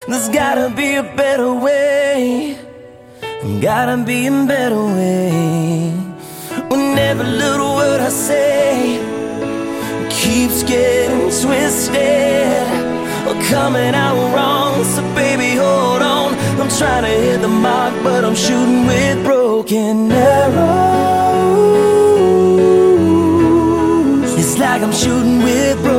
There's gotta be a better way. Gotta be a better way. When every little word I say keeps getting twisted or coming out wrong. So baby, hold on. I'm trying to hit the mark, but I'm shooting with broken arrows. It's like I'm shooting with broken